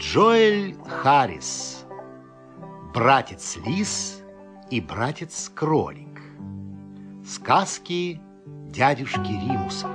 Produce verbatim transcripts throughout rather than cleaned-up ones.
Джоэль Харрис, братец Лис и братец Кролик. Сказки дядюшки Римуса.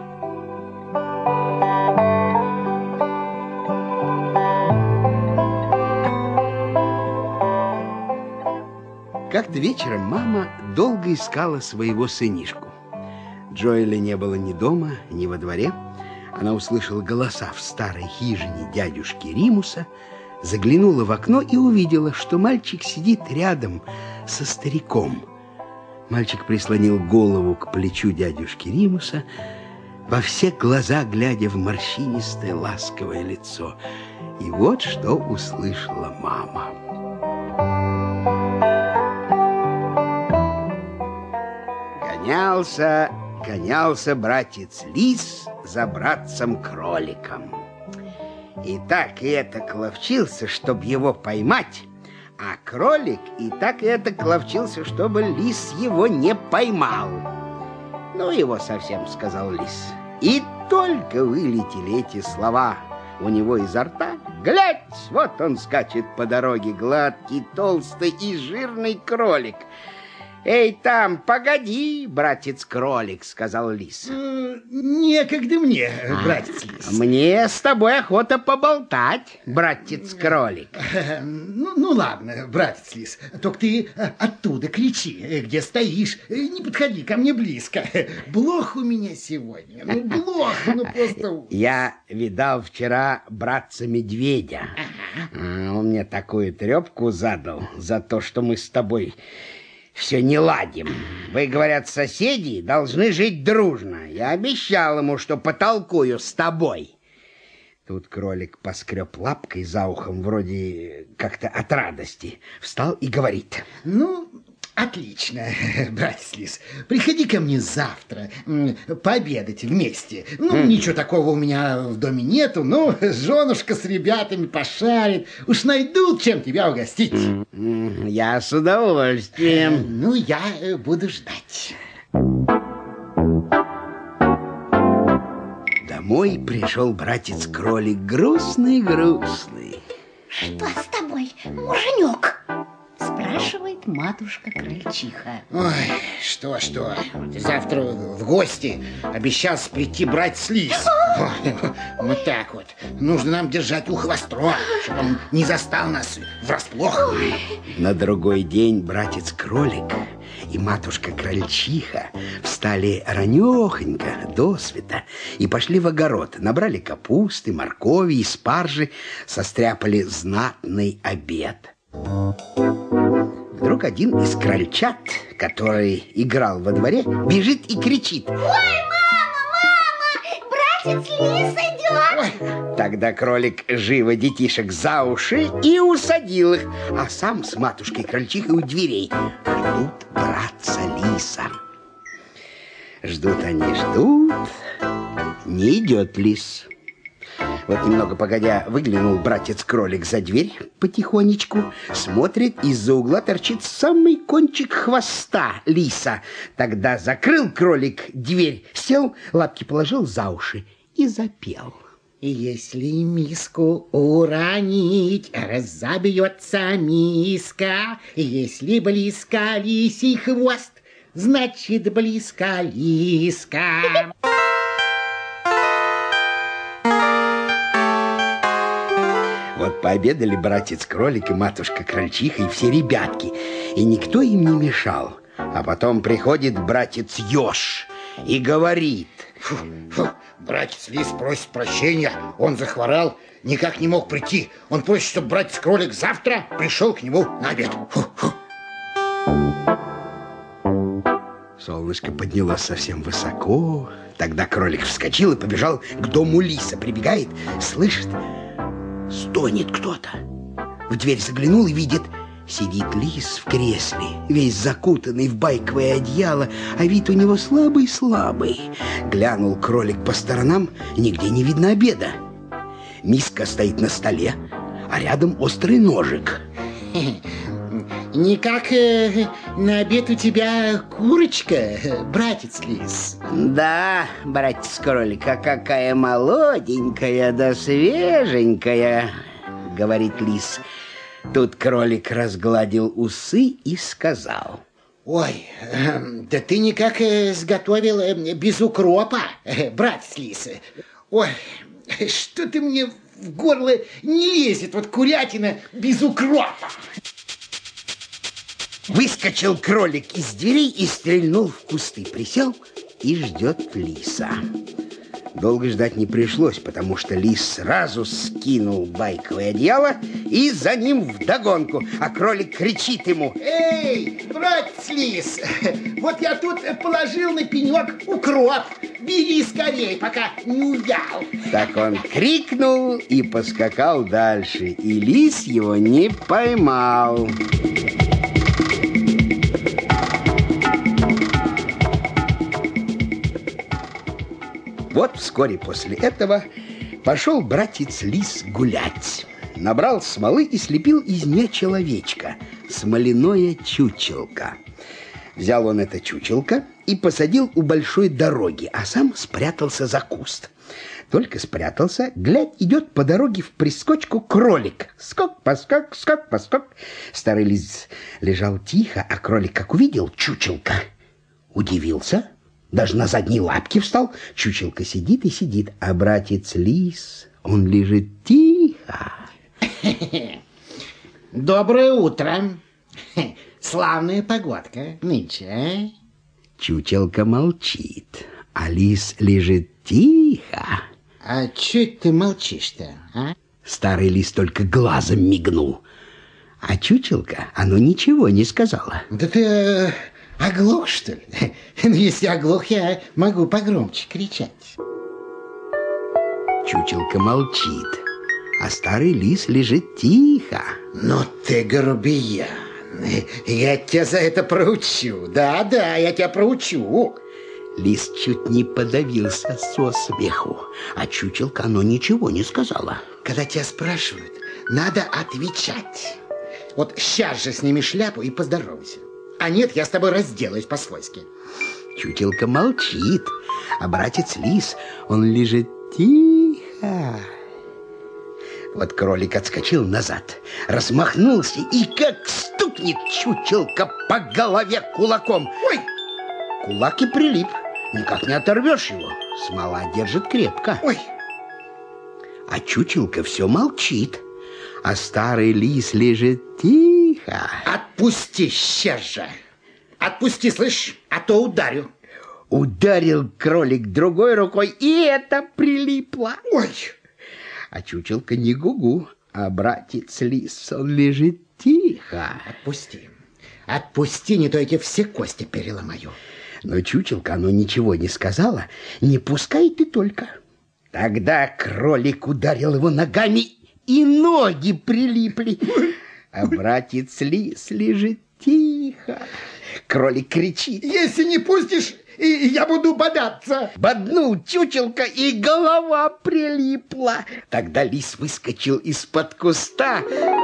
Как-то вечером мама долго искала своего сынишку. Джоэля не было ни дома, ни во дворе. Она услышала голоса в старой хижине дядюшки Римуса, заглянула в окно и увидела, что мальчик сидит рядом со стариком. Мальчик прислонил голову к плечу дядюшки Римуса, во все глаза глядя в морщинистое ласковое лицо. И вот что услышала мама. Гонялся, гонялся братец Лис за братцем Кроликом. И так и этак ловчился, чтобы его поймать, а Кролик и так и этак ловчился, чтобы Лис его не поймал. Ну его совсем, сказал Лис. И только вылетели эти слова у него изо рта, глядь, вот он скачет по дороге, гладкий, толстый и жирный кролик. «Эй, там, погоди, братец Кролик», — сказал Лис. «Некогда мне, братец Лис». «Мне с тобой охота поболтать, братец Кролик». Ну, ну ладно, братец Лис, только ты оттуда кричи, где стоишь, не подходи ко мне близко. Блох у меня сегодня, ну блох, ну просто... Я видал вчера братца Медведя. Ага. Он мне такую трепку задал за то, что мы с тобой... все не ладим. Вы, говорят, соседи должны жить дружно. Я обещал ему, что потолкую с тобой. Тут кролик поскреб лапкой за ухом, вроде как-то от радости. Встал и говорит. Ну, отлично, братец Лис. Приходи ко мне завтра пообедать вместе. Ну, mm. ничего такого у меня в доме нету. Ну, женушка с ребятами пошарит. Уж найдут, чем тебя угостить. Mm. Я с удовольствием. Ну, я буду ждать. Домой пришел братец Кролик грустный-грустный. Что с тобой, муженек? Спрашивает матушка Крольчиха. Ой, что-что, завтра в гости обещался прийти братец Лис. Вот так вот. Нужно нам держать ухо востро, чтобы он не застал нас врасплох. На другой день братец Кролик и матушка Крольчиха встали ранехонько, досвета, и пошли в огород. Набрали капусты, моркови и спаржи, состряпали знатный обед. Вдруг один из крольчат, который играл во дворе, бежит и кричит: «Ой, мама, мама, братец Лис идет!» Ой. Тогда кролик живо детишек за уши и усадил их, а сам с матушкой Крольчихой у дверей ждут братца Лиса. Ждут они, ждут, не идет Лис. Вот немного погодя выглянул братец Кролик за дверь потихонечку, смотрит, из-за угла торчит самый кончик хвоста Лиса. Тогда закрыл кролик дверь, сел, лапки положил за уши и запел. Если миску уронить, разобьется миска. Если близко лисий хвост, значит близко лиска. Вот пообедали братец Кролик и матушка Крольчиха и все ребятки, и никто им не мешал. А потом приходит братец Ёж и говорит: фу, фу, братец Лис просит прощения, он захворал, никак не мог прийти. Он просит, чтобы братец Кролик завтра пришел к нему на обед. Фу, фу. Солнышко поднялось совсем высоко. Тогда кролик вскочил и побежал к дому Лиса. Прибегает, слышит, стонет кто-то. В дверь заглянул и видит, сидит Лис в кресле, весь закутанный в байковое одеяло, а вид у него слабый-слабый. Глянул кролик по сторонам, нигде не видно обеда. Миска стоит на столе, а рядом острый ножик. Никак э, на обед у тебя курочка, братец Лис. Да, братец Кролик, а какая молоденькая да свеженькая. говорит лис. Тут кролик разгладил усы и сказал: ой, э, да ты никак э, сготовил э, без укропа, э, братец лис. Ой, что ты мне в горло не лезет, вот курятина без укропа. Выскочил кролик из дверей и стрельнул в кусты. Присел и ждет лиса. Долго ждать не пришлось, потому что лис сразу скинул байковое одеяло и за ним вдогонку. А кролик кричит ему: эй, братец лис, вот я тут положил на пенек укроп. Бери скорей, пока не увял. Так он крикнул и поскакал дальше, и лис его не поймал. Вот вскоре после этого пошел братец лис гулять. Набрал смолы и слепил из нее человечка, смоляное чучелко. Взял он это чучелко и посадил у большой дороги, а сам спрятался за куст. Только спрятался, глядь, идет по дороге в прискочку кролик. Скок-поскок, скок-поскок. Старый лис лежал тихо, а кролик, как увидел чучелко, удивился. Даже на задние лапки встал. Чучелка сидит и сидит, а братец лис, он лежит тихо. Доброе утро. Славная погодка нынче, а? Чучелка молчит, а лис лежит тихо. А че ты молчишь-то, а? Старый лис только глазом мигнул, а чучелка, оно ничего не сказала. Да ты... Э... оглох, что ли? Ну, если оглох, я могу погромче кричать. Чучелка молчит, а старый лис лежит тихо. Ну ты грубиян, я тебя за это проучу. Да-да, я тебя проучу. Лис чуть не подавился со смеху, а чучелка, оно ничего не сказала. Когда тебя спрашивают, надо отвечать. Вот сейчас же сними шляпу и поздоровайся. А нет, я с тобой разделаюсь по-свойски. Чучелка молчит, а братец лис, он лежит тихо. Вот кролик отскочил назад, размахнулся и как стукнет чучелка по голове кулаком. Ой! Кулак и прилип, никак не оторвешь его, смола держит крепко. Ой! А чучелка все молчит, а старый лис лежит тихо. Отпусти сейчас же. Отпусти, слышь, а то ударю. Ударил кролик другой рукой, и это прилипло. Ой! А чучелка не гугу, а братец лис, он лежит тихо. Отпусти. Отпусти, не то я тебе все кости переломаю. Но чучелка, оно ничего не сказала. Не пускай ты только. Тогда кролик ударил его ногами, и ноги прилипли. А братец лис лежит тихо. Кролик кричит: если не пустишь, и я буду бодаться. Боднул чучелка, и голова прилипла. Тогда лис выскочил из-под куста.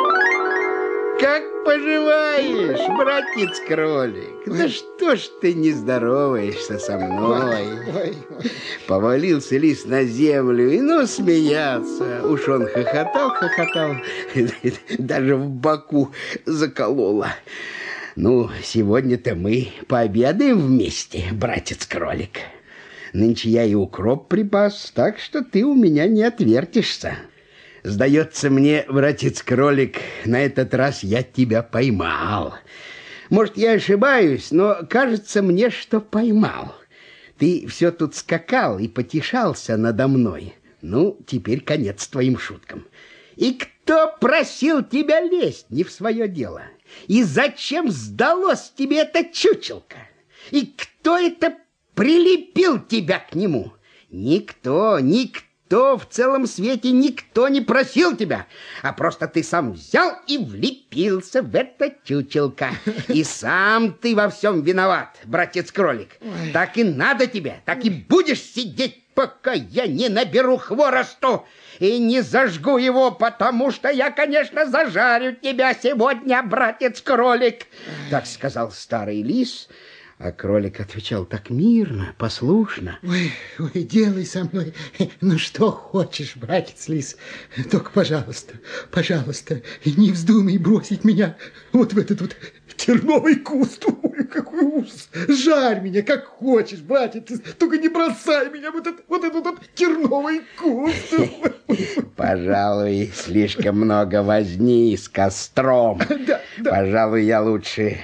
Как поживаешь, братец кролик? Да что ж ты не здороваешься со мной? Ой, ой. Повалился лис на землю и ну смеяться. Уж он хохотал, хохотал, даже в боку закололо. Ну, сегодня-то мы пообедаем вместе, братец кролик. Нынче я и укроп припас, так что ты у меня не отвертишься. Сдается мне, братец кролик, на этот раз я тебя поймал. Может, я ошибаюсь, но кажется мне, что поймал. Ты все тут скакал и потешался надо мной. Ну, теперь конец твоим шуткам. И кто просил тебя лезть не в свое дело? И зачем сдалось тебе это чучелко? И кто это прилепил тебя к нему? Никто, никто. То в целом свете никто не просил тебя, а просто ты сам взял и влепился в это чучелко. И сам ты во всем виноват, братец кролик. Ой. Так и надо тебе, так и будешь сидеть, пока я не наберу хворосту и не зажгу его, потому что я, конечно, зажарю тебя сегодня, братец кролик. Так сказал старый лис, А кролик отвечал так мирно, послушно. Ой, ой, делай со мной, ну что хочешь, братец Лис. Только, пожалуйста, пожалуйста, не вздумай бросить меня вот в этот вот терновый куст. Ой, какой ужас. Жарь меня, как хочешь, братец. Только не бросай меня в этот вот этот вот терновый куст. Пожалуй, слишком много возни с костром. Да, да. Пожалуй, я лучше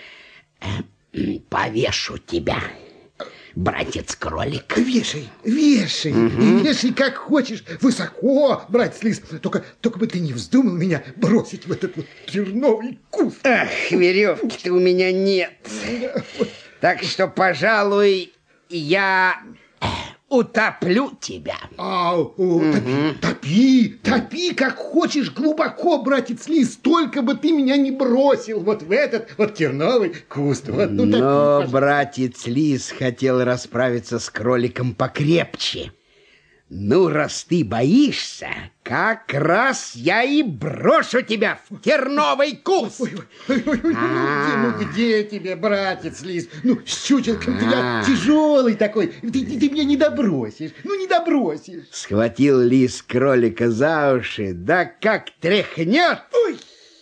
повешу тебя, братец-кролик. Вешай, вешай, угу. Вешай как хочешь, высоко, братец Лис. Только, только бы ты не вздумал меня бросить в этот вот терновый куст. Ах, веревки-то у меня нет. Так что, пожалуй, я утоплю тебя. А, о, топи, топи, топи, как хочешь, глубоко, братец Лис, только бы ты меня не бросил вот в этот вот терновый куст. Вот, ну, топи, но пожалуйста. братец Лис хотел расправиться с кроликом покрепче. Ну, раз ты боишься, как раз я и брошу тебя в терновый куст. Ой, ой, ой, ой, ой, ну, где, ну где тебе, братец Лис? Ну, с чучелком-то я тяжелый такой, ты, ты, ты меня не добросишь, ну не добросишь. Схватил Лис кролика за уши, да как тряхнет, Ой.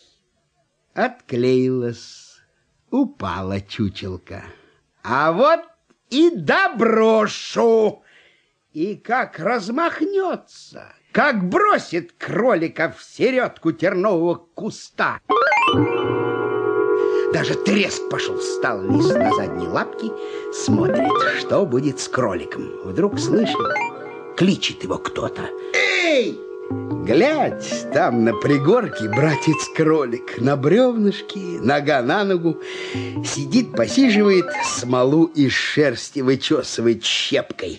Отклеилась, упала чучелка. А вот и доброшу. И как размахнется, как бросит кролика в середку тернового куста. Даже треск пошел. Встал Лис на задние лапки, смотрит, что будет с кроликом. Вдруг слышит, кличет его кто-то. Эй! Глядь, там на пригорке братец-кролик на бревнышке, нога на ногу, сидит, посиживает, смолу из шерсти вычесывает щепкой.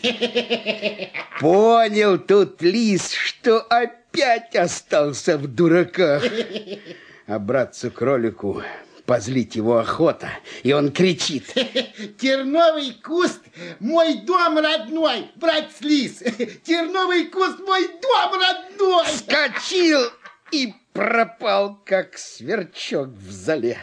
Понял тут Лис, что опять остался в дураках. А братцу-кролику позлить его охота, и он кричит: терновый куст – мой дом родной, братец Лис! Терновый куст – мой дом родной! Вскочил и пропал, как сверчок в зале.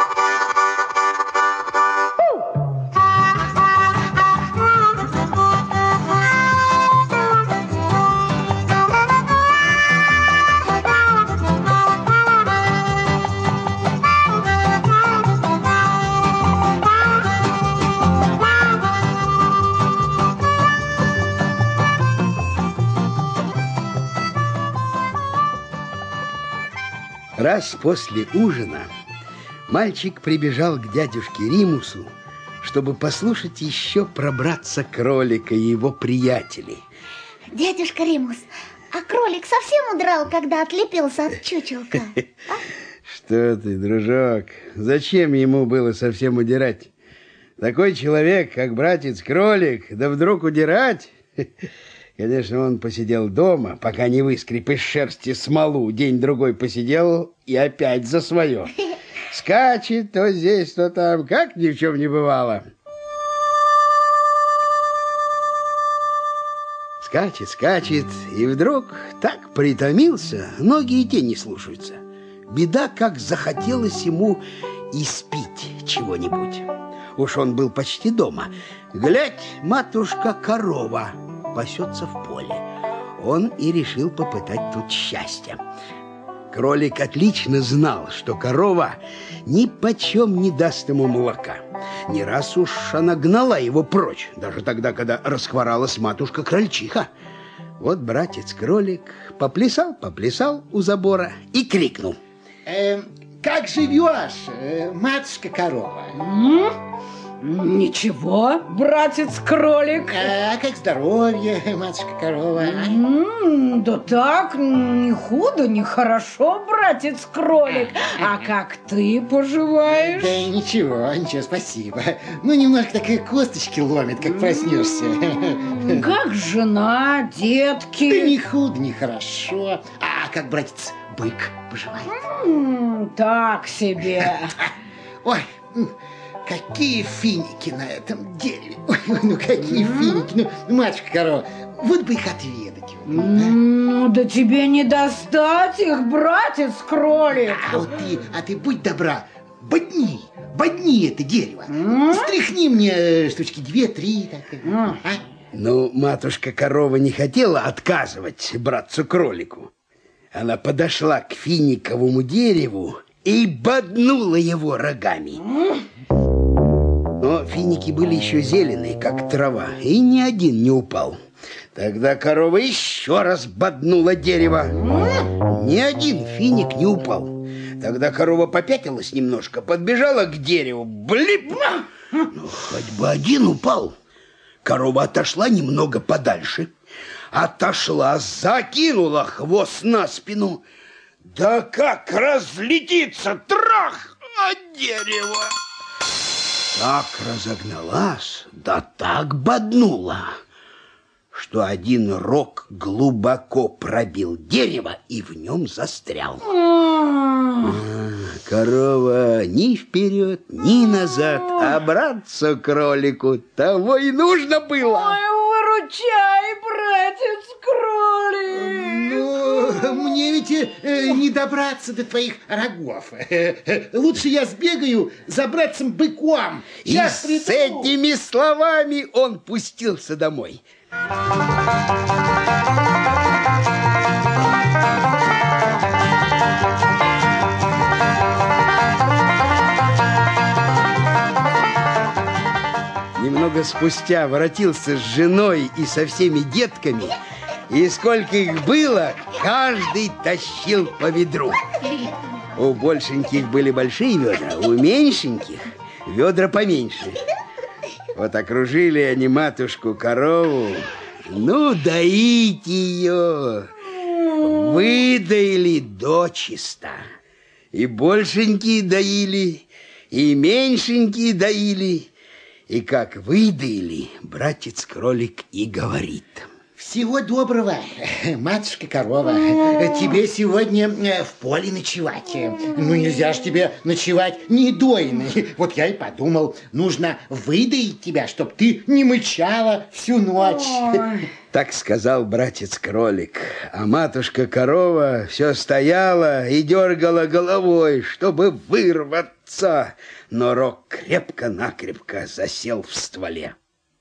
Раз после ужина мальчик прибежал к дядюшке Римусу, чтобы послушать еще про братца-кролика и его приятелей. Дядюшка Римус, а кролик совсем удрал, когда отлепился от чучелка? А? Что ты, дружок, зачем ему было совсем удирать? Такой человек, как братец-кролик, да вдруг удирать? Конечно, он посидел дома, пока не выскреб из шерсти смолу. День-другой посидел и опять за свое. Скачет то здесь, то там, как ни в чем не бывало. Скачет, скачет, и вдруг так притомился, ноги и те не слушаются. Беда, как захотелось ему испить чего-нибудь. Уж он был почти дома. Глядь, матушка-корова пасется в поле. Он и решил попытать тут счастье. Кролик отлично знал, что корова ни почем не даст ему молока. Не раз уж она гнала его прочь, даже тогда, когда расхворалась матушка-крольчиха. Вот братец-кролик поплясал, поплясал у забора и крикнул: э, как живешь, э, матушка-корова? Ничего, братец-кролик. А как здоровье, матушка-корова? М-м, да так, не худо, не хорошо, братец-кролик. А как ты поживаешь? Да ничего, ничего, спасибо. Ну, немножко такие косточки ломит, как проснешься. Как жена, детки? Да не худо, не хорошо. А как братец-бык поживает? М-м, так себе. Ой, какие финики на этом дереве. Ой, ну какие финики. Ну, матушка-корова, вот бы их отведать. Ну, да тебе не достать их, братец-кролик. А вот ты, а ты будь добра, бодни, бодни это дерево. Mm? Стряхни мне штучки две-три. Mm. А? Ну, матушка-корова не хотела отказывать братцу-кролику. Она подошла к финиковому дереву и боднула его рогами. Но финики были еще зеленые, как трава, и ни один не упал. Тогда корова еще раз боднула дерево. Ни один финик не упал. Тогда корова попятилась немножко, подбежала к дереву. Блип! Ну, хоть бы один упал. Корова отошла немного подальше. Отошла, закинула хвост на спину. Да как разлетится, трах, от дерева! Так разогналась, да так боднула, что один рог глубоко пробил дерево и в нем застрял. А, корова ни вперед, ни назад, а братцу-кролику того и нужно было. Ой, выручай, братец-кролик! Ну, мне ведь э, не добраться до твоих рогов. Лучше я сбегаю за братцем-быком. И с этими словами он пустился домой. Немного спустя воротился с женой и со всеми детками, и сколько их было, каждый тащил по ведру. У большеньких были большие ведра, у меньшеньких ведра поменьше. Вот окружили они матушку-корову, ну, доить ее, выдоили дочисто. И большенькие доили, и меньшенькие доили. И как выдоили, братец-кролик и говорит: всего доброго, матушка-корова. Тебе сегодня в поле ночевать. Ну, нельзя ж тебе ночевать недойной. Вот я и подумал, нужно выдоить тебя, чтоб ты не мычала всю ночь. Ой. Так сказал братец-кролик. А матушка-корова все стояла и дергала головой, чтобы вырваться. Но рог крепко-накрепко засел в стволе.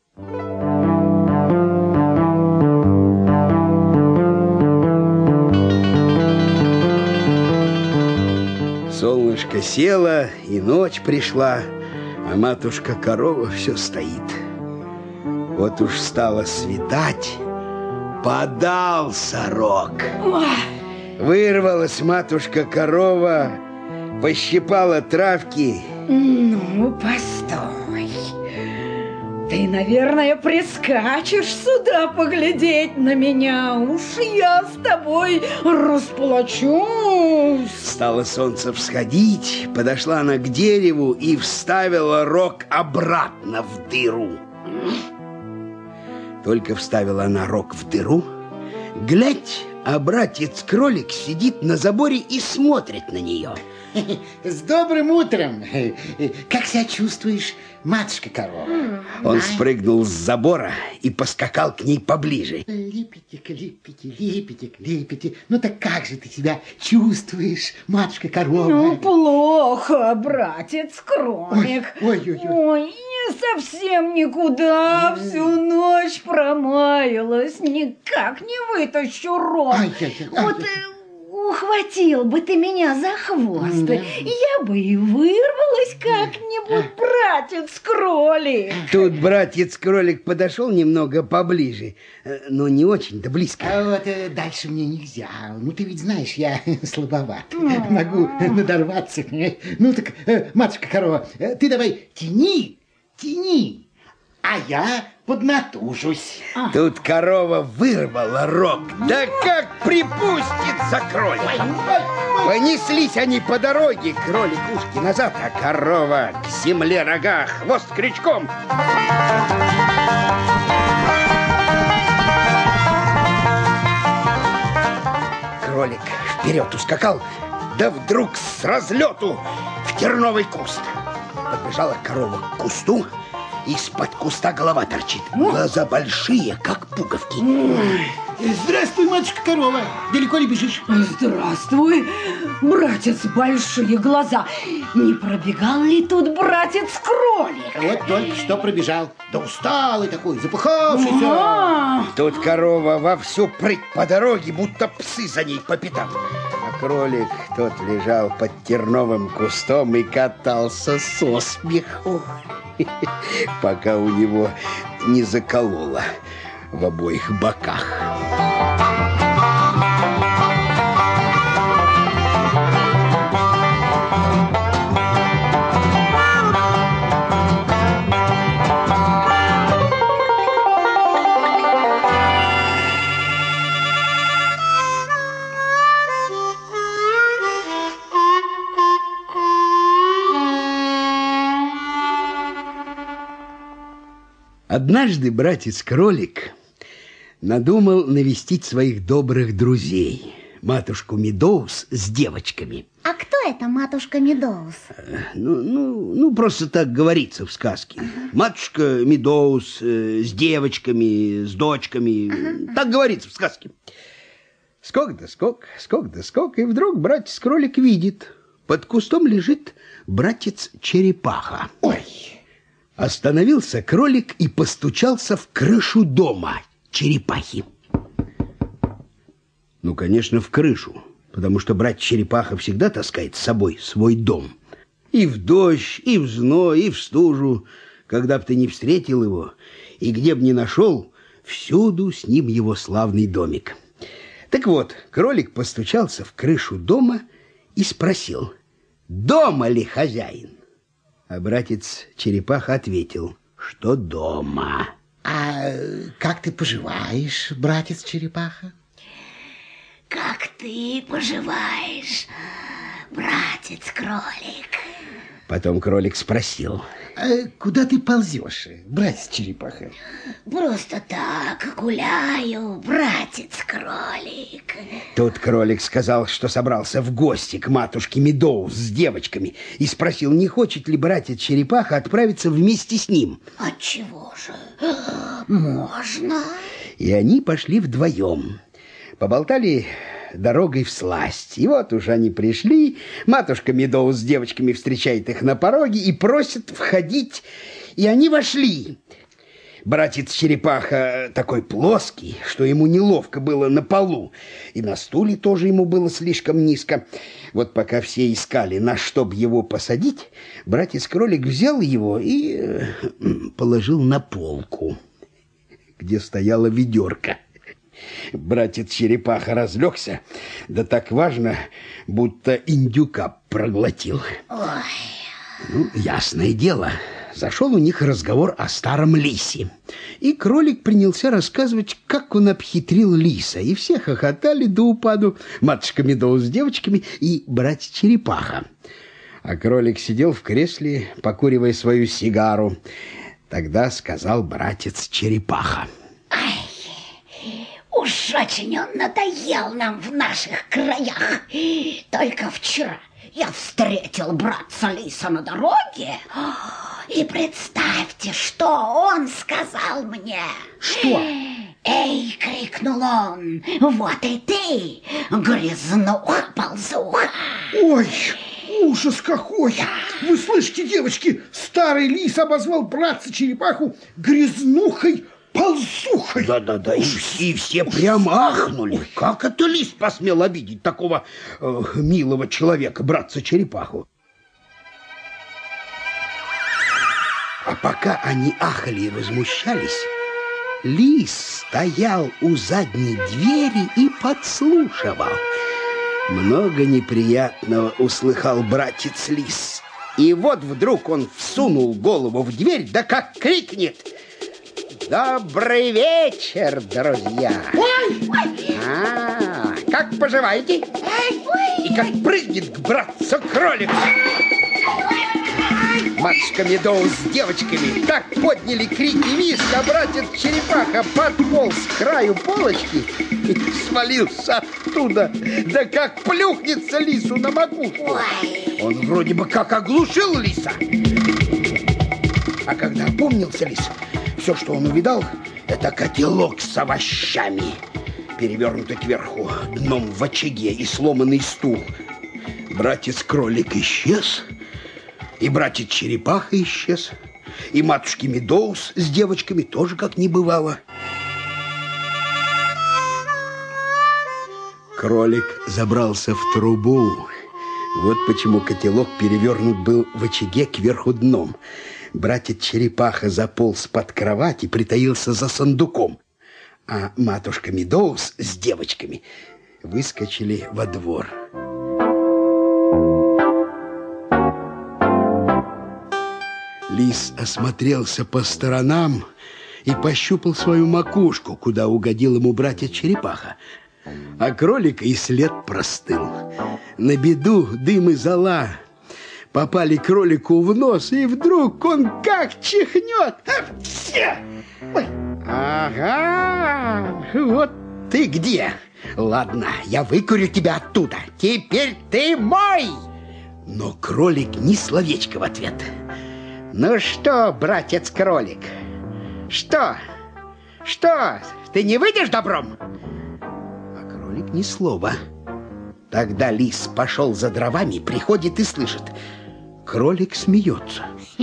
Солнышко село, и ночь пришла, а матушка-корова все стоит. Вот уж стало светать, подался рог. Вырвалась матушка-корова, пощипала травки. Ну, постой. Ты, наверное, прискачешь сюда поглядеть на меня. Уж я с тобой расплачусь. Стало солнце всходить, подошла она к дереву и вставила рог обратно в дыру. Только вставила она рог в дыру, глядь, а братец-кролик сидит на заборе и смотрит на нее. С добрым утром. Как себя чувствуешь, матушка-корова? Он спрыгнул с забора и поскакал к ней поближе. Липетик, липетик, липетик, липетик. Ну так как же ты себя чувствуешь, матушка-корова? Ну, плохо, братец-кролик. Ой, ой, ой, ой. Ой, я совсем никуда всю ночь промаялась. Никак не вытащу рог. Ай-яй-яй. Вот ухватил бы ты меня за хвост, да. Я бы и вырвалась как-нибудь, братец-кролик. Тут братец-кролик подошел немного поближе, но не очень-то близко. А вот э, дальше мне нельзя. Ну, ты ведь знаешь, я слабоват. Могу надорваться. Ну, так, э, матушка-корова, э, ты давай тяни, тяни, а я поднатужусь. А. Тут корова вырвала рог. Да как припустит за кролик! Понеслись они по дороге, кролик ушки назад, а корова к земле рога, хвост крючком. Кролик вперед ускакал, да вдруг с разлету в терновый куст. Подбежала корова к кусту, из-под куста голова торчит. Глаза большие, как пуговки. Здравствуй, матушка-корова. Далеко ли бежишь? Здравствуй, братец большие глаза. Не пробегал ли тут братец-кролик? Вот только что пробежал. Да усталый такой, запыхавшийся. А, Тут корова вовсю прыть по дороге, будто псы за ней по пятам. А кролик тот лежал под терновым кустом и катался со смеху, пока у него не закололо в обоих боках. Однажды братец-кролик надумал навестить своих добрых друзей, матушку Медоуз с девочками. А кто это матушка Медоуз? Ну, ну, ну просто так говорится в сказке. Ага. Матушка Медоуз э, с девочками, с дочками. Ага. Так говорится в сказке. Скок да скок, скок да скок, и вдруг братец-кролик видит, под кустом лежит братец-черепаха. Ой! Остановился кролик и постучался в крышу дома черепахи. Ну, конечно, в крышу, потому что братец-черепаха всегда таскает с собой свой дом. И в дождь, и в зной, и в стужу, когда б ты не встретил его, и где б не нашел, всюду с ним его славный домик. Так вот, кролик постучался в крышу дома и спросил, дома ли хозяин? А братец-черепаха ответил, что дома. А как ты поживаешь, братец-черепаха? Как ты поживаешь, братец-кролик? Потом кролик спросил, А куда ты ползешь, братец-черепаха? Просто так гуляю, братец-кролик. Тут кролик сказал, что собрался в гости к матушке Медоуз с девочками и спросил, не хочет ли братец-черепаха отправиться вместе с ним. Отчего же? Можно? И они пошли вдвоем. Поболтали дорогой всласть. И вот уже они пришли. Матушка Медоуз с девочками встречает их на пороге и просит входить. И они вошли. Братец-черепаха такой плоский, что ему неловко было на полу. И на стуле тоже ему было слишком низко. Вот пока все искали, на что б его посадить, братец-кролик взял его и э, положил на полку, где стояла ведерко. Братец-черепаха разлегся, да так важно, будто индюка проглотил. Ой. Ну, ясное дело, зашел у них разговор о старом лисе. И кролик принялся рассказывать, как он обхитрил лиса. И все хохотали до упаду, матушка Медоуз с девочками и братец-черепаха. А кролик сидел в кресле, покуривая свою сигару. Тогда сказал братец-черепаха. Уж очень он надоел нам в наших краях. Только вчера я встретил братца Лиса на дороге. И представьте, что он сказал мне. Что? Эй, крикнул он, вот и ты, грязнуха-ползуха. Ой, ужас какой! Вы слышите, девочки, старый лис обозвал братца-черепаху грязнухой ползухой. Да-да-да, и, и все прямо ахнули. Как это лис посмел обидеть такого э, милого человека, братца-черепаху? А пока они ахали и возмущались, лис стоял у задней двери и подслушивал. Много неприятного услыхал братец-лис. И вот вдруг он всунул голову в дверь, да как крикнет: добрый вечер, друзья! Ой, А, как поживаете? И как прыгнет к братцу кролик. Матушка Медоуз с девочками так подняли крики и визг, а братец-черепаха подполз к краю полочки и свалился оттуда. Да как плюхнется лису на макушку. Он вроде бы как оглушил лиса. А когда опомнился лис, все, что он увидал, это котелок с овощами. перевернутый кверху, дном в очаге и сломанный стул. Братец-кролик исчез, и братец-черепаха исчез, и матушки Медоуз с девочками тоже как не бывало. Кролик забрался в трубу. Вот почему котелок перевернут был в очаге кверху дном. Братец-черепаха заполз под кровать и притаился за сундуком. А матушка Медоуз с девочками выскочили во двор. Лис осмотрелся по сторонам и пощупал свою макушку, куда угодил ему братец-черепаха. А кролика и след простыл. На беду дым и зола попали кролику в нос, и вдруг он как чихнет. Ага, вот ты где. Ладно, я выкурю тебя оттуда. Теперь ты мой. Но кролик ни словечко в ответ. Ну что, братец-кролик, что? Что, ты не выйдешь добром? Ни слова. Тогда лис пошел за дровами, приходит и слышит. Кролик смеется.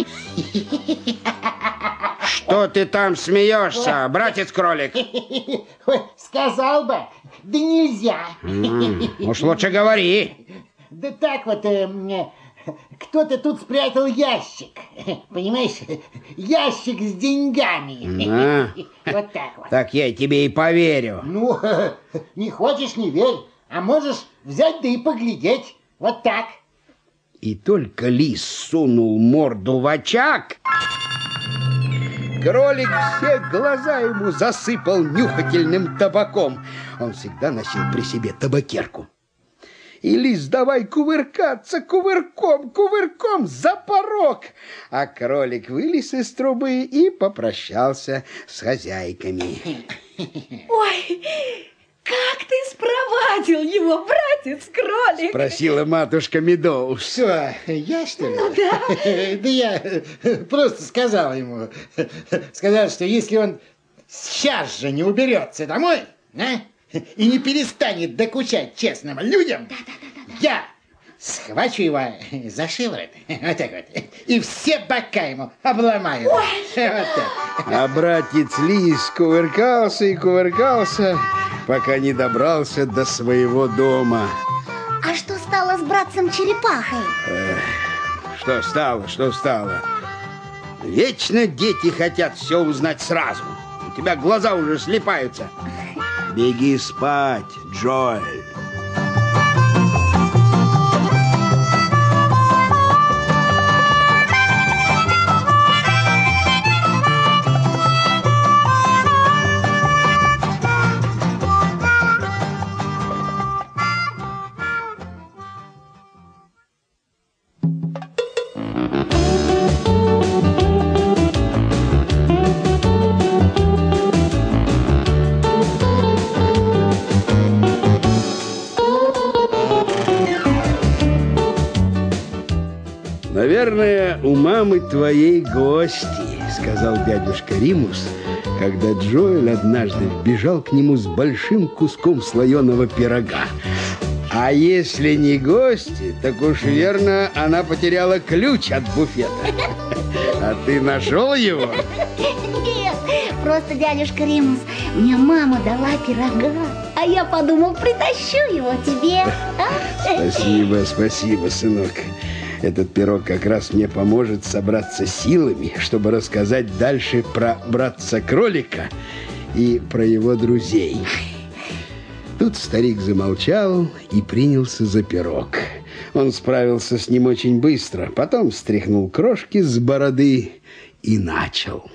Что ты там смеешься, братец-кролик? Сказал бы, да нельзя. Уж лучше говори. Да так вот, э, кто-то тут спрятал ящик. Понимаешь, ящик с деньгами. А, вот так вот. Так я тебе и поверю. Ну, не хочешь, не верь. А можешь взять да и поглядеть. Вот так. И только лис сунул морду в очаг, кролик все глаза ему засыпал нюхательным табаком. Он всегда носил при себе табакерку. И лис давай кувыркаться кувырком, кувырком за порог. А кролик вылез из трубы и попрощался с хозяйками. Ой, как ты спровадил его, братец-кролик? Спросила матушка Медоуз. Что, я что ли? Ну да. Да я просто сказал ему, сказал, что если он сейчас же не уберется домой, а, и не перестанет докучать честным людям, да, да, да, да, я схвачу его за шиворот, вот так вот, и все бока ему обломаю. Ой. Вот так. А братец Лис кувыркался и кувыркался, пока не добрался до своего дома. А что стало с братцем-черепахой? Эх, что стало, что стало? Вечно дети хотят все узнать сразу. У тебя глаза уже слипаются. Беги спать, Джоэль. Наверное, у мамы твоей гости, сказал дядюшка Римус, когда Джоэль однажды вбежал к нему с большим куском слоеного пирога. А если не гости, так уж верно, она потеряла ключ от буфета. А ты нашел его? Нет, просто дядюшка Римус, мне мама дала пирога, а я подумал, притащу его тебе. Спасибо, спасибо, сынок. Этот пирог как раз мне поможет собраться силами, чтобы рассказать дальше про братца-кролика и про его друзей. Тут старик замолчал и принялся за пирог. Он справился с ним очень быстро, потом стряхнул крошки с бороды и начал.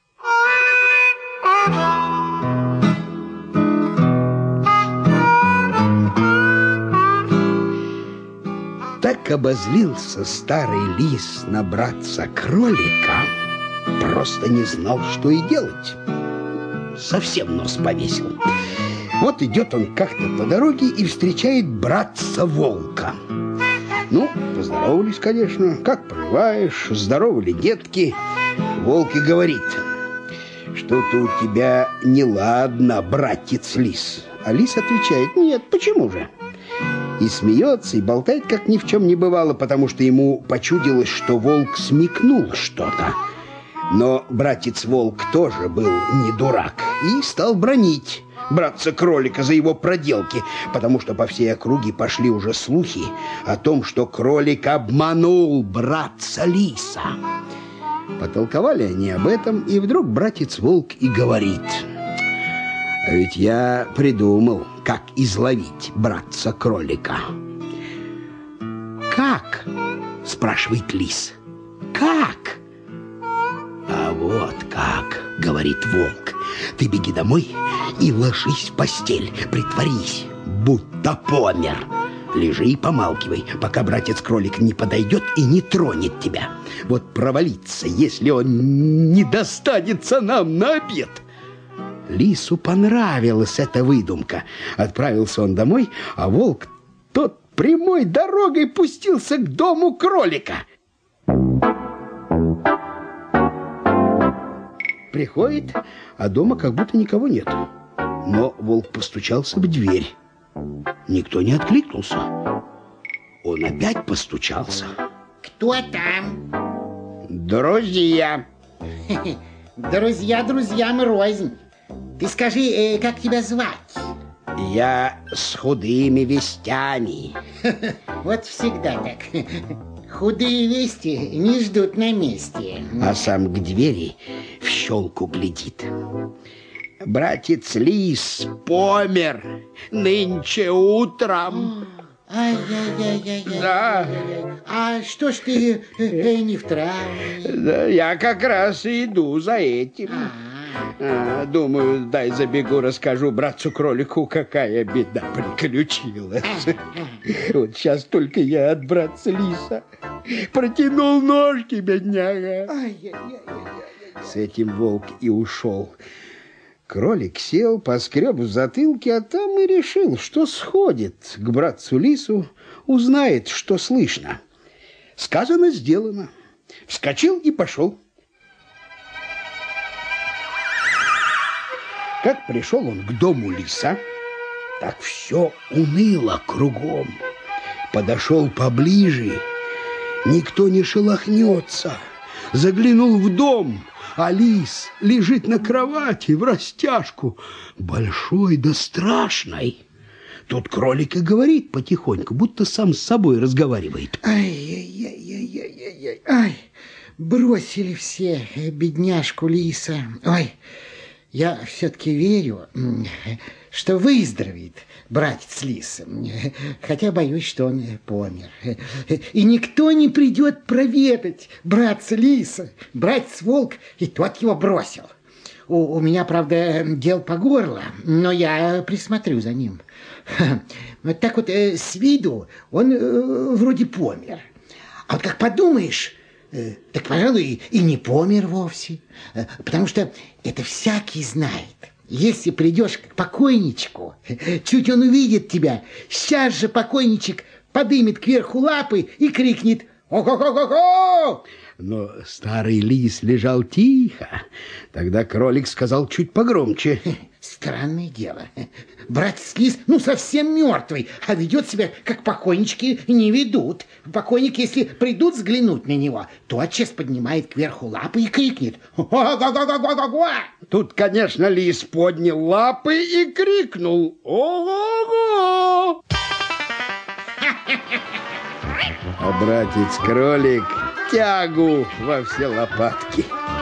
Так обозлился старый лис на братца-кролика, просто не знал, что и делать. Совсем нос повесил. Вот идет он как-то по дороге и встречает братца-волка. Ну, поздоровались, конечно. Как поживаешь? Здоровы ли детки? Волк и говорит: что-то у тебя неладно, братец-лис. А лис отвечает: нет, почему же? И смеется, и болтает, как ни в чем не бывало, потому что ему почудилось, что волк смекнул что-то. Но братец-волк тоже был не дурак и стал бронить братца-кролика за его проделки, потому что по всей округе пошли уже слухи о том, что кролик обманул братца-лиса. Потолковали они об этом, и вдруг братец-волк и говорит: а ведь я придумал, как изловить братца-кролика. «Как?» – спрашивает лис. «Как?» «А вот как», — говорит волк. «Ты беги домой и ложись в постель, притворись, будто помер. Лежи и помалкивай, пока братец-кролик не подойдет и не тронет тебя. Вот провалиться, если он не достанется нам на обед». Лису понравилась эта выдумка. Отправился он домой, а волк тот прямой дорогой пустился к дому кролика. Приходит, а дома как будто никого нет. Но волк постучался в дверь. Никто не откликнулся. Он опять постучался. Кто там? Друзья. Друзья друзьям рознь. Ты скажи, э, как тебя звать? Я с худыми вестями. Вот всегда так. Худые вести не ждут на месте. А сам к двери в щелку глядит. Братец Лис помер нынче утром. Ай-яй-яй-яй-яй. Да. А что ж ты э, не в травме? Да, я как раз и иду за этим. А, думаю, дай забегу, расскажу братцу-кролику, какая беда приключилась. Вот сейчас только я от братца-лиса протянул ножки, бедняга. С этим волк и ушел. Кролик сел, поскреб в затылке, а там и решил, что сходит к братцу-лису, узнает, что слышно. Сказано, сделано. Вскочил и пошел. Как пришел он к дому лиса, так все уныло кругом. Подошел поближе, никто не шелохнется. Заглянул в дом, а лис лежит на кровати врастяжку, большой да страшной. Тут кролик и говорит потихоньку, будто сам с собой разговаривает. Ай-яй-яй-яй-яй-яй. Ай, бросили все бедняжку лиса. Ой, я все-таки верю, что выздоровеет братец лис, хотя боюсь, что он помер. И никто не придет проведать братца лиса. Братец волк и тот его бросил. У, у меня, правда, дел по горло, но я присмотрю за ним. Вот так вот э, с виду он э, вроде помер. А вот как подумаешь, э, так, пожалуй, и не помер вовсе. Э, потому что это всякий знает. Если придешь к покойничку, чуть он увидит тебя, сейчас же покойничек подымет кверху лапы и крикнет: «О-го-го-го-го!» Но старый лис лежал тихо. Тогда кролик сказал чуть погромче: странное дело. Братец лис, ну, совсем мертвый, а ведет себя, как покойнички не ведут. Покойники, если придут взглянуть на него, тотчас поднимает кверху лапы и крикнет: «Ого-го-го-го-го-го!» Тут, конечно, лис поднял лапы и крикнул: «Ого-го!» А братец-кролик тягу во все лопатки.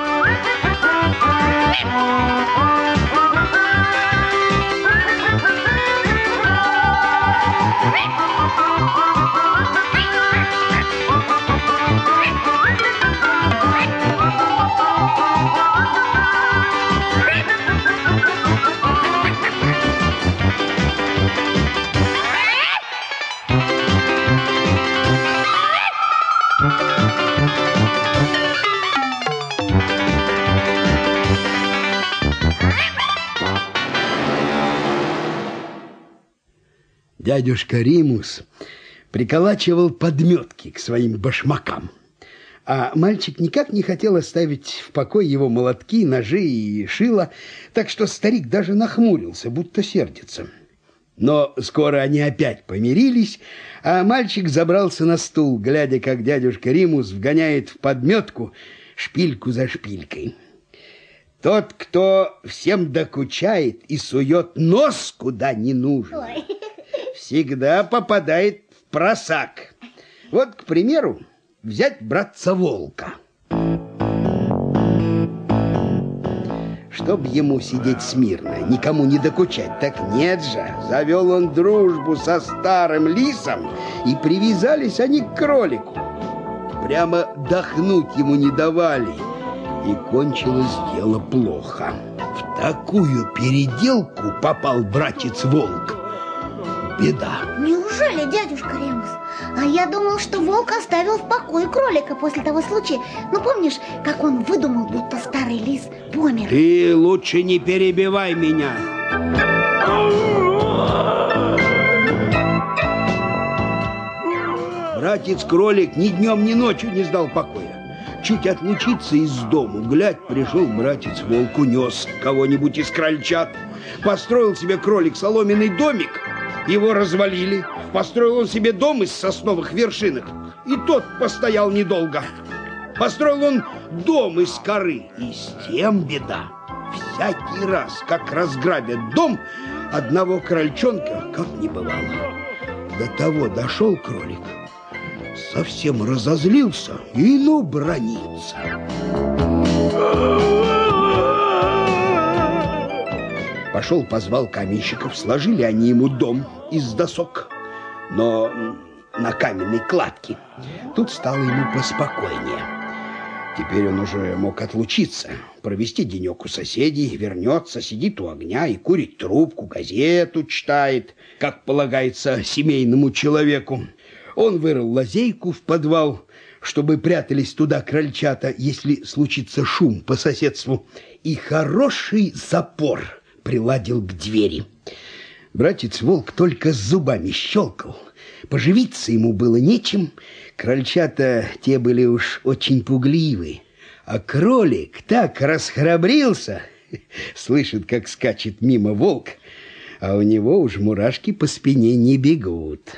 Дядюшка Римус приколачивал подметки к своим башмакам, а мальчик никак не хотел оставить в покое его молотки, ножи и шило, так что старик даже нахмурился, будто сердится. Но скоро они опять помирились, а мальчик забрался на стул, глядя, как дядюшка Римус вгоняет в подметку шпильку за шпилькой. Тот, кто всем докучает и сует нос куда не нужно, Ой. всегда попадает в просак. Вот, к примеру, взять братца-волка. Чтоб ему сидеть смирно, никому не докучать, так нет же. Завел он дружбу со старым лисом, и привязались они к кролику. Прямо дохнуть ему не давали, и кончилось дело плохо. В такую переделку попал братец-волк. Беда. Неужели, дядюшка Римус? А я думал, что волк оставил в покое кролика после того случая. Ну, помнишь, как он выдумал, будто старый лис помер? Ты лучше не перебивай меня. Братец-кролик ни днем, ни ночью не сдал покоя. Чуть отлучиться из дому, глядь, пришел братец-волк, унес кого-нибудь из крольчат. Построил себе кролик соломенный домик, его развалили. Построил он себе дом из сосновых вершинок, и тот постоял недолго. Построил он дом из коры, и с тем беда. Всякий раз, как разграбят дом, одного крольчонка как не бывало. До того дошел кролик, совсем разозлился и ну бранится. Пошел, позвал каменщиков, сложили они ему дом из досок, но на каменной кладке. Тут стало ему поспокойнее. Теперь он уже мог отлучиться, провести денек у соседей, вернется, сидит у огня и курит трубку, газету читает, как полагается семейному человеку. Он вырыл лазейку в подвал, чтобы прятались туда крольчата, если случится шум по соседству, и хороший запор приладил к двери. Братец-волк только зубами щелкал. Поживиться ему было нечем. Крольчата те были уж очень пугливы. А кролик так расхрабрился. Слышит, как скачет мимо волк, а у него уж мурашки по спине не бегут.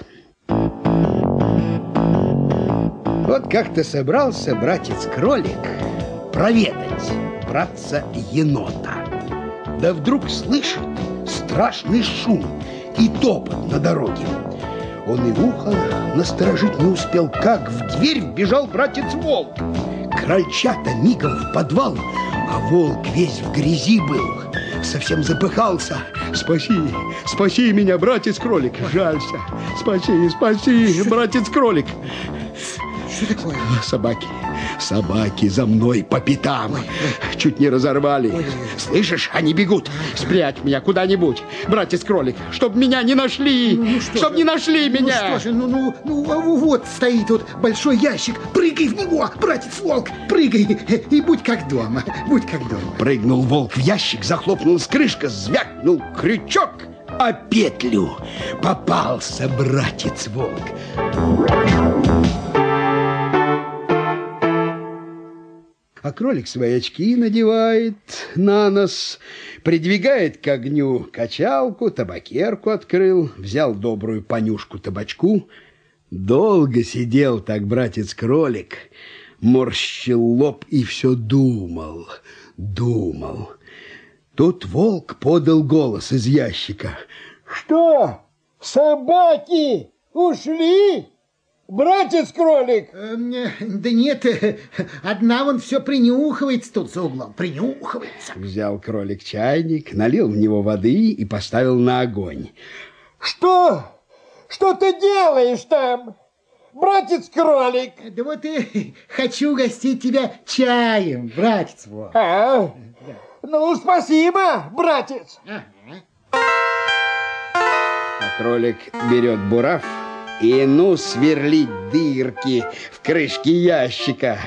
Вот как-то собрался братец-кролик проведать братца-енота. Да вдруг слышит страшный шум и топот на дороге. Он и ухо насторожить не успел, как в дверь вбежал братец-волк. Крольчата мигом в подвал, а волк весь в грязи был, совсем запыхался. Спаси, спаси меня, братец-кролик, жалься. Спаси, спаси, братец-кролик. Что такое? Собаки, собаки за мной по пятам. Ой, ой. Чуть не разорвали. Ой, ой, ой. Слышишь, они бегут. Спрячь меня куда-нибудь, братец-кролик, чтоб меня не нашли. Ну, ну, чтоб же? не нашли ну, меня. Ну что же, ну, ну, ну, вот стоит тут большой ящик. Прыгай в него, братец-волк, прыгай. И будь как дома, будь как дома. Прыгнул волк в ящик, захлопнулась крышка, звякнул крючок, а петлю попался братец-волк. А кролик свои очки надевает на нос, придвигает к огню качалку, табакерку открыл, взял добрую понюшку табачку. Долго сидел так братец-кролик, морщил лоб и все думал, думал. Тут волк подал голос из ящика. Что, собаки ушли? Братец-кролик! Э, да нет, одна вон все принюхивается тут за углом, принюхивается. Взял кролик чайник, налил в него воды и поставил на огонь. Что? Что ты делаешь там, братец-кролик? Да вот и хочу угостить тебя чаем, братец-волк. А? Да. Ну, спасибо, братец. Ага. А кролик берет бурав и ну сверлить дырки в крышке ящика.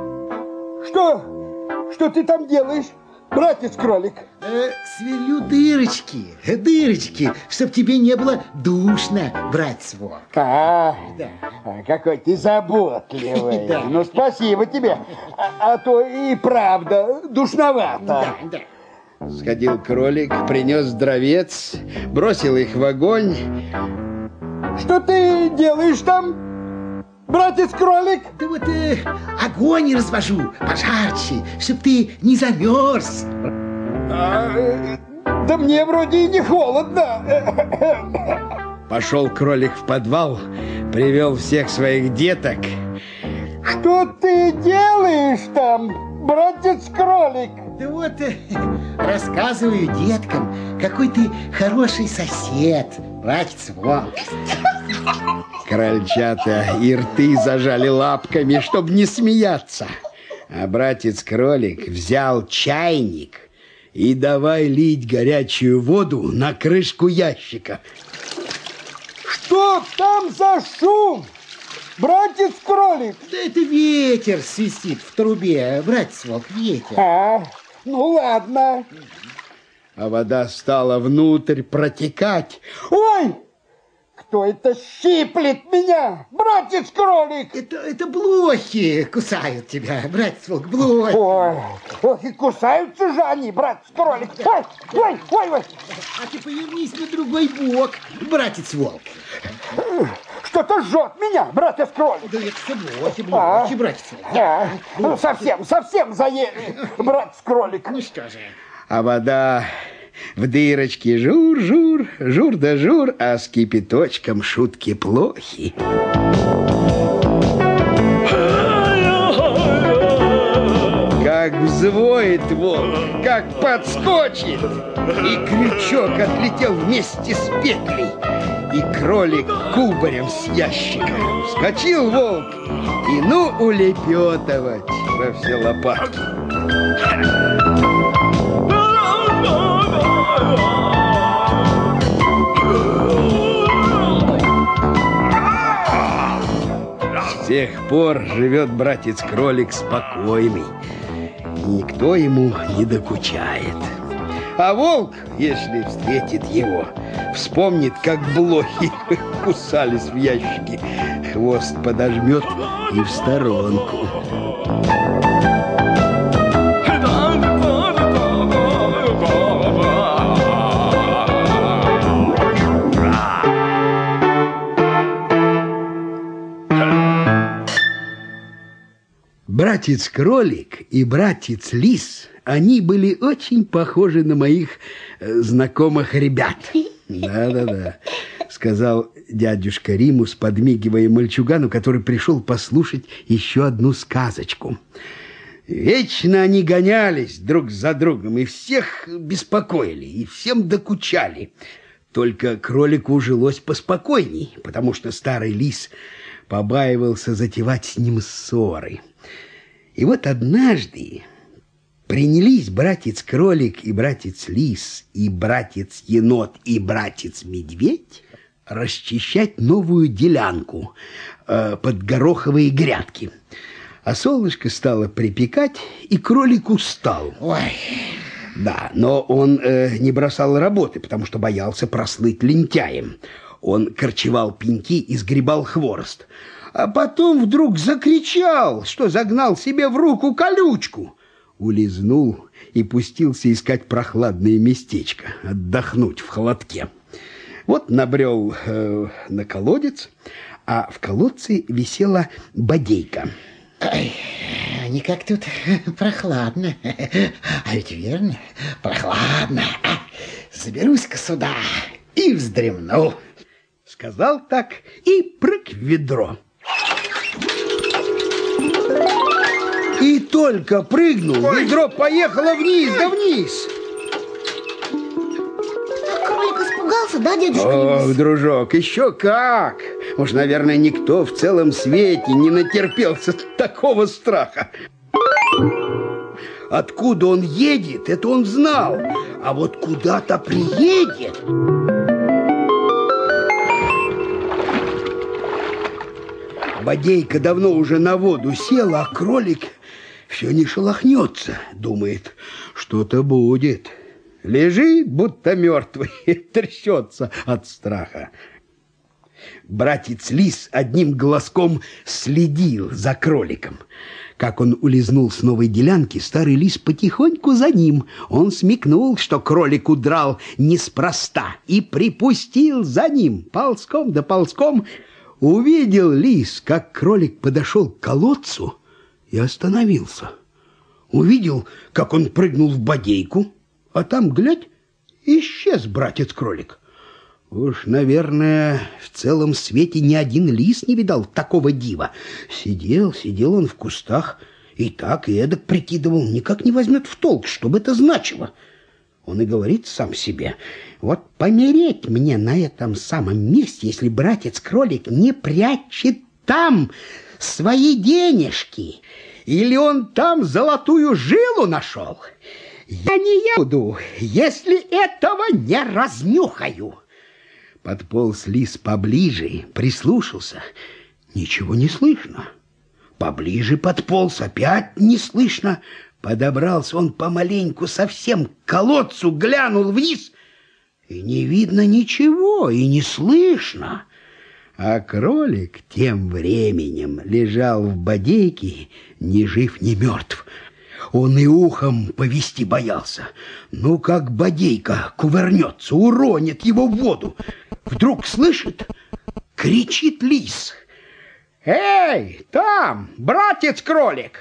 Что? Что ты там делаешь, братец-кролик? Э, сверлю дырочки, дырочки, чтоб тебе не было душно, братец-волк. А, да. Какой ты заботливый. Да. Ну, спасибо тебе. А, а то и правда душновато. Да, да. Сходил кролик, принес дровец, бросил их в огонь. Что ты делаешь там, братец-кролик? Да вот э, огонь развожу пожарче, чтоб ты не замерз. А, э, да мне вроде и не холодно. Пошел кролик в подвал, привел всех своих деток. Что ты делаешь там, братец-кролик? Да вот э, рассказываю деткам, какой ты хороший сосед, братец Волк. Крольчата и рты зажали лапками, чтобы не смеяться. А братец-кролик взял чайник и давай лить горячую воду на крышку ящика. Что там за шум, братец-кролик? Да это ветер свистит в трубе, братец Волк, ветер. А, ну ладно. А вода стала внутрь протекать. Ой, кто это щиплет меня, братец-кролик? Это, это блохи кусают тебя, братец Волк, блохи. Ой, ох, и кусаются же они, братец-кролик. Ой, ой, ой, ой. А ты повернись на другой бок, братец Волк. Что-то жжет меня, братец-кролик. Да это все блохи, блохи, А? братец Волк. А, ну, совсем, совсем заели, братец-кролик. Ну что же... А вода в дырочке жур-жур, жур да жур, а с кипяточком шутки плохи. Как взвоет волк, как подскочит, и крючок отлетел вместе с петлей, и кролик кубарем с ящика. Вскочил волк, и ну улепетывать во все лопатки. С тех пор живет братец-кролик спокойный. Никто ему не докучает. А волк, если встретит его, вспомнит, как блохи кусались в ящике, хвост подожмет и в сторонку. Братец-кролик и братец-лис, они были очень похожи на моих э, знакомых ребят. Да-да-да, сказал дядюшка Римус, подмигивая мальчугану, который пришел послушать еще одну сказочку. Вечно они гонялись друг за другом и всех беспокоили, и всем докучали. Только кролику жилось поспокойней, потому что старый лис побаивался затевать с ним ссоры. И вот однажды принялись братец-кролик и братец-лис, и братец-енот, и братец-медведь расчищать новую делянку э, под гороховые грядки. А солнышко стало припекать, и кролик устал. Ой... Да, но он э, не бросал работы, потому что боялся прослыть лентяем. Он корчевал пеньки и сгребал хворост. А потом вдруг закричал, что загнал себе в руку колючку. Улизнул и пустился искать прохладное местечко, отдохнуть в холодке. Вот набрел э, на колодец, а в колодце висела бодейка. Ой, никак тут прохладно. А ведь верно, прохладно. Заберусь-ка сюда и вздремну. Сказал так и прыг в ведро. И только прыгнул, Ой. ведро поехало вниз, да вниз. Кролик испугался, да, дядюшка? Ох, дружок, еще как. Уж, наверное, никто в целом свете не натерпелся такого страха. Откуда он едет, это он знал. А вот куда-то приедет. Бодейка давно уже на воду села, а кролик все не шелохнется. Думает, что-то будет. Лежит, будто мертвый, трясется от страха. Братец Лис одним глазком следил за кроликом. Как он улизнул с новой делянки, старый лис потихоньку за ним. Он смекнул, что кролик удрал неспроста, и припустил за ним ползком да ползком. Увидел лис, как кролик подошел к колодцу и остановился. Увидел, как он прыгнул в бодейку, а там, глядь, исчез братец-кролик. Уж, наверное, в целом свете ни один лис не видал такого дива. Сидел, сидел он в кустах и так и эдак прикидывал, никак не возьмет в толк, что бы это значило. Он и говорит сам себе: вот помереть мне на этом самом месте, если братец-кролик не прячет там свои денежки, или он там золотую жилу нашел. Я не буду, если этого не разнюхаю. Подполз лис поближе, прислушался. Ничего не слышно. Поближе подполз, опять не слышно. Подобрался он помаленьку совсем к колодцу, глянул вниз, и не видно ничего, и не слышно. А кролик тем временем лежал в бодейке, ни жив, ни мертв. Он и ухом повести боялся. Ну, как бодейка кувырнется, уронит его в воду. Вдруг слышит, кричит лис: «Эй, там, братец-кролик,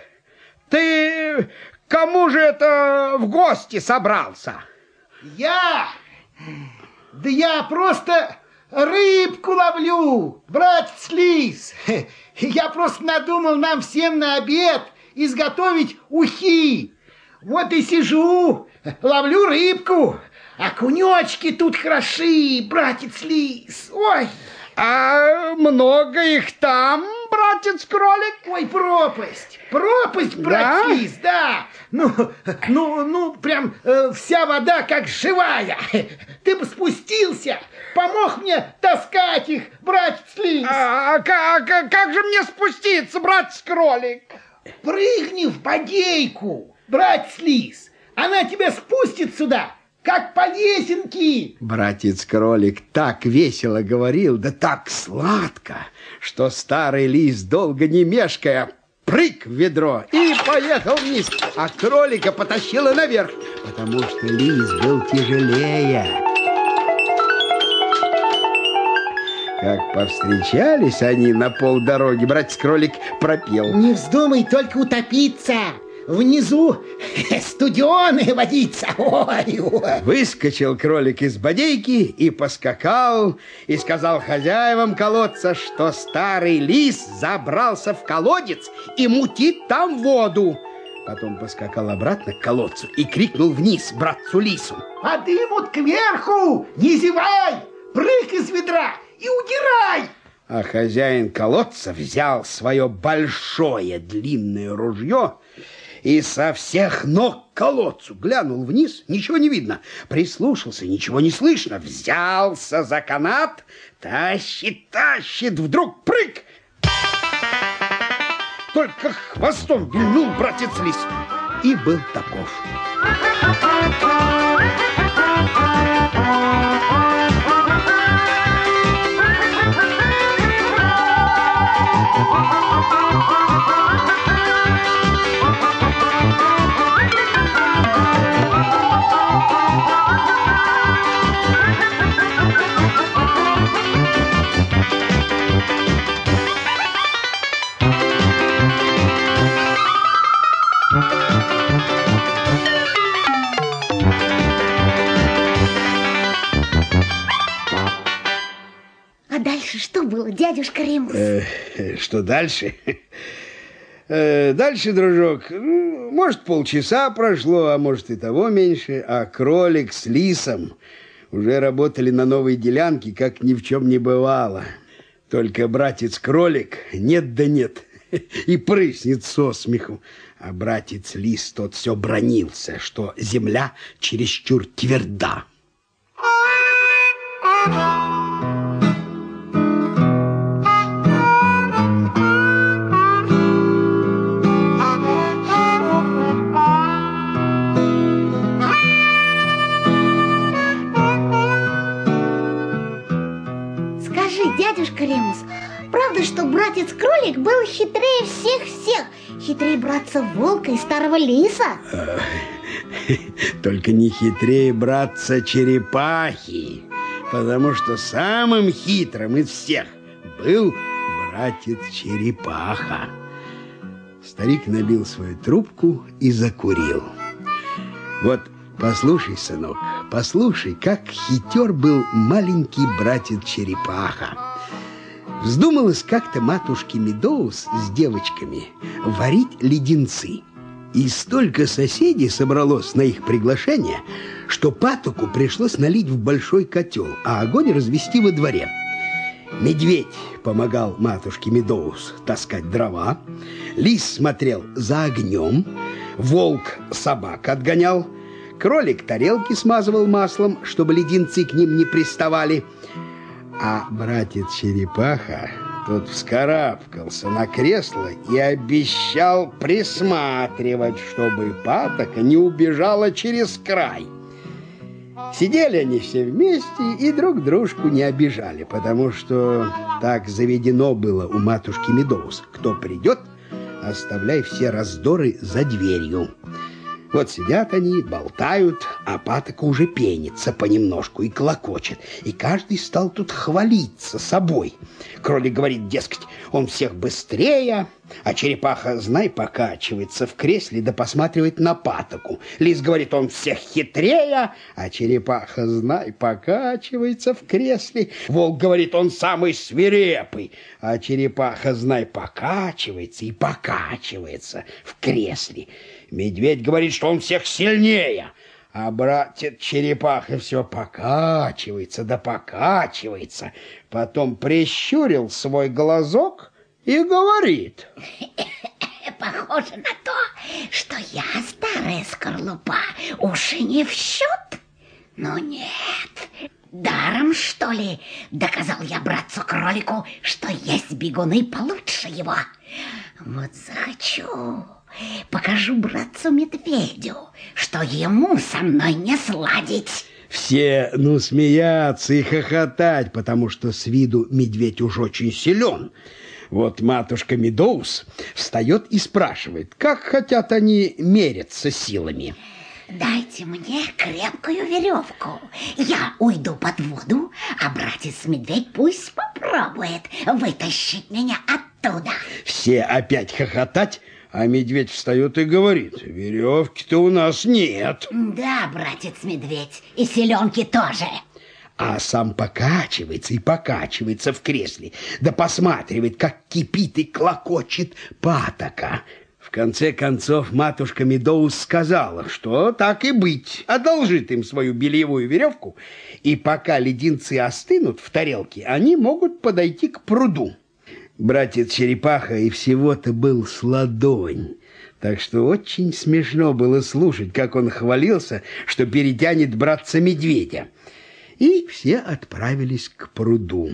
ты кому же это в гости собрался?» Я? Да я просто рыбку ловлю, братец лис. Я просто надумал нам всем на обед изготовить ухи. Вот и сижу, ловлю рыбку. Окунечки тут хороши, братец лис. Ой! А много их там, братец-кролик? Ой, пропасть, пропасть, братец лис, да. Ну, ну, ну, прям э, вся вода как живая. Ты бы спустился, помог мне таскать их, братец лис. А, а, а как же мне спуститься, братец-кролик? Прыгни в бодейку, братец лис. Она тебя спустит сюда, как по лесенке. Братец-кролик так весело говорил, да так сладко, что старый лис, долго не мешкая, прыг в ведро и поехал вниз, а кролика потащило наверх, потому что лис был тяжелее. Как повстречались они на полдороги, братец-кролик пропел: не вздумай только утопиться. Внизу студеная водица. Ой, ой. Выскочил кролик из бодейки и поскакал, и сказал хозяевам колодца, что старый лис забрался в колодец и мутит там воду. Потом поскакал обратно к колодцу и крикнул вниз братцу лису: подымут кверху, не зевай, прыг из ведра и удирай. А хозяин колодца взял свое большое длинное ружье и со всех ног к колодцу глянул вниз, ничего не видно, прислушался, ничего не слышно, взялся за канат, тащит, тащит, вдруг прыг! Только хвостом вильнул братец лис и был таков. А дальше что было, дядюшка Римус? Э, что дальше? Э, дальше, дружок, ну, может, полчаса прошло, а может и того меньше, а кролик с лисом уже работали на новой делянке, как ни в чем не бывало. Только братец-кролик нет да нет и прыснет со смеху, а братец-лис тот все бранился, что земля чересчур тверда. Дядюшка что братец-кролик был хитрее всех-всех. Хитрее братца-волка и старого лиса. Только не хитрее братца-черепахи, потому что самым хитрым из всех был братец-черепаха. Старик набил свою трубку и закурил. Вот послушай, сынок, послушай, как хитер был маленький братец-черепаха. Вздумалось как-то матушке Медоуз с девочками варить леденцы. И столько соседей собралось на их приглашение, что патоку пришлось налить в большой котел, а огонь развести во дворе. Медведь помогал матушке Медоуз таскать дрова, лис смотрел за огнем, волк собак отгонял, кролик тарелки смазывал маслом, чтобы леденцы к ним не приставали, а братец-черепаха тот вскарабкался на кресло и обещал присматривать, чтобы патока не убежала через край. Сидели они все вместе и друг дружку не обижали, потому что так заведено было у матушки Медоуз. Кто придет, оставляй все раздоры за дверью. Вот сидят они, болтают, а патока уже пенится понемножку и клокочет. И каждый стал тут хвалиться собой. Кролик говорит, дескать, он всех быстрее, а черепаха, знай, покачивается в кресле да посматривает на патоку. Лис говорит, он всех хитрее, а черепаха, знай, покачивается в кресле. Волк говорит, он самый свирепый, а черепаха, знай, покачивается и покачивается в кресле. Медведь говорит, что он всех сильнее, а братец-черепаха все покачивается да покачивается. Потом прищурил свой глазок и говорит: похоже на то, что я старая скорлупа, уж и не в счет. Но нет, даром, что ли, доказал я братцу-кролику, что есть бегуны получше его. Вот захочу, покажу братцу-медведю, что ему со мной не сладить. Все, ну, смеяться и хохотать, потому что с виду медведь уж очень силен. Вот матушка Медоуз встает и спрашивает, как хотят они мериться силами. Дайте мне крепкую веревку. Я уйду под воду, а братец-медведь пусть попробует вытащить меня оттуда. Все опять хохотать, а медведь встает и говорит: веревки-то у нас нет. Да, братец-медведь, и селенки тоже. А сам покачивается и покачивается в кресле, да посматривает, как кипит и клокочет патока. В конце концов матушка Медоуз сказала, что так и быть, одолжит им свою бельевую веревку, и пока леденцы остынут в тарелке, они могут подойти к пруду. Братец-черепаха и всего-то был с ладонь, так что очень смешно было слушать, как он хвалился, что перетянет братца-медведя. И все отправились к пруду.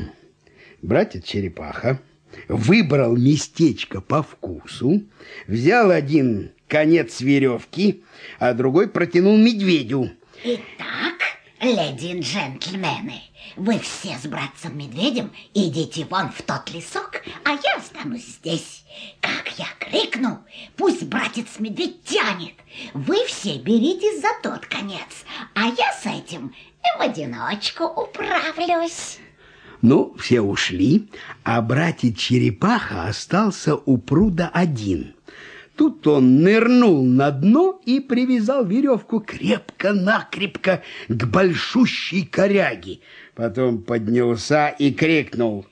Братец-черепаха выбрал местечко по вкусу, взял один конец веревки, а другой протянул медведю. Итак, леди и джентльмены, вы все с братцем-медведем идите вон в тот лесок, а я останусь здесь. Как я крикну, пусть братец-медведь тянет. Вы все беритесь за тот конец, а я с этим в одиночку управлюсь. Ну, все ушли, а братец-черепаха остался у пруда один. Тут он нырнул на дно и привязал веревку крепко-накрепко к большущей коряге. Потом поднялся и крикнул: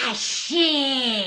«Тащи!»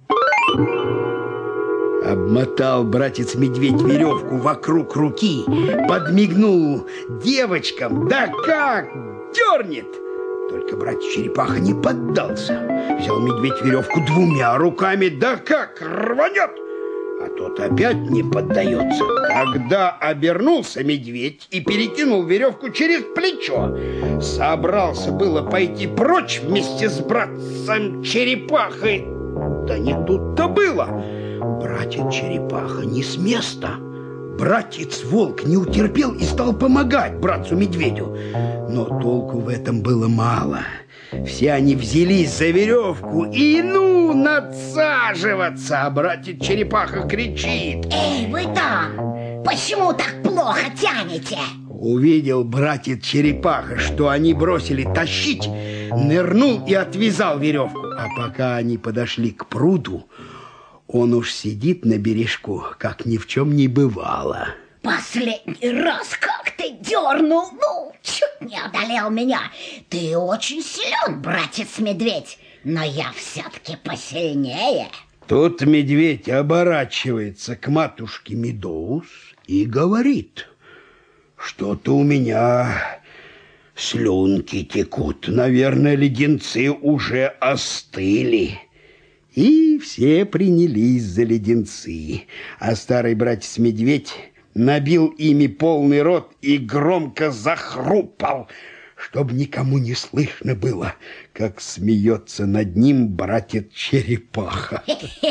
Обмотал братец-медведь веревку вокруг руки, подмигнул девочкам, да как дернет! Только братец-черепаха не поддался. Взял медведь веревку двумя руками, да как рванет! А тот опять не поддается. Тогда обернулся медведь и перекинул веревку через плечо. Собрался было пойти прочь вместе с братцем-черепахой. Да не тут-то было. Братец-черепаха не с места. братец-волк не утерпел и стал помогать братцу-медведю. Но толку в этом было мало. Все они взялись за веревку и ну надсаживаться, а братец-черепаха кричит: «Эй, вы там! Почему так плохо тянете?» Увидел братец-черепаха, что они бросили тащить, нырнул и отвязал веревку. А пока они подошли к пруду, он уж сидит на бережку, как ни в чем не бывало. «Последний раз как ты дернул, ну, чуть не одолел меня. Ты очень силен, братец-медведь, но я все-таки посильнее». Тут медведь оборачивается к матушке Медоуз и говорит: «Что-то у меня слюнки текут, наверное, леденцы уже остыли». И все принялись за леденцы, а старый братец-медведь набил ими полный рот и громко захрупал, чтобы никому не слышно было, как смеется над ним братец-черепаха.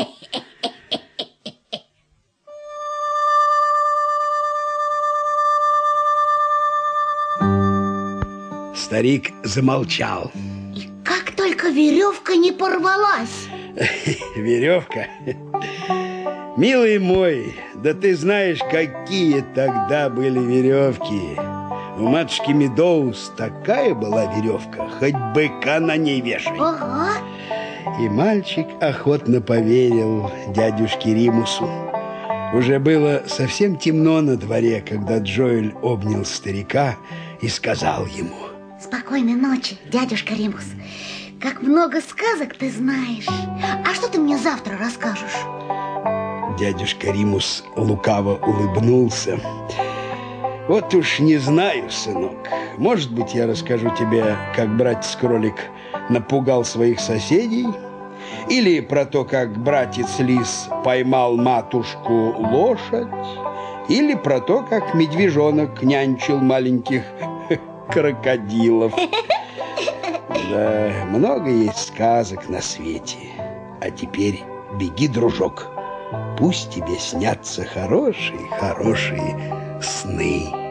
Старик замолчал. И как только веревка не порвалась. Веревка? Милый мой, да ты знаешь, какие тогда были веревки. У матушки Медоуз такая была веревка, хоть быка на ней вешай. Ага. И мальчик охотно поверил дядюшке Римусу. Уже было совсем темно на дворе, когда Джоэль обнял старика и сказал ему: «Спокойной ночи, дядюшка Римус. Как много сказок ты знаешь. А что ты мне завтра расскажешь?» Дядюшка Римус лукаво улыбнулся. «Вот уж не знаю, сынок. Может быть, я расскажу тебе, как братец-кролик напугал своих соседей, или про то, как братец-лис поймал матушку лошадь, или про то, как медвежонок нянчил маленьких крокодилов. Да, много есть сказок на свете. А теперь беги, дружок. Пусть тебе снятся хорошие-хорошие сны».